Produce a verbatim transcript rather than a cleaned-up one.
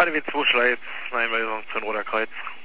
K D W zwei Schleiz, eine Einweisung zu Roter Kreuz.